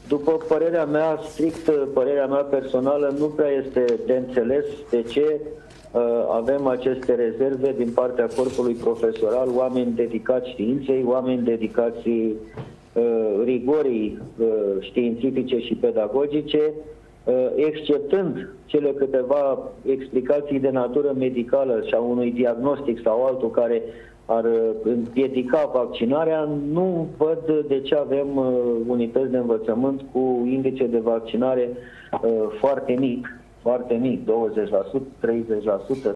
După părerea mea, strict părerea mea personală, nu prea este de înțeles de ce avem aceste rezerve din partea corpului profesoral, oameni dedicați științei, oameni dedicați rigorii științifice și pedagogice, exceptând cele câteva explicații de natură medicală și a unui diagnostic sau altul care ar împiedica vaccinarea, nu văd de ce avem unități de învățământ cu indice de vaccinare foarte mic, 20%, 30%.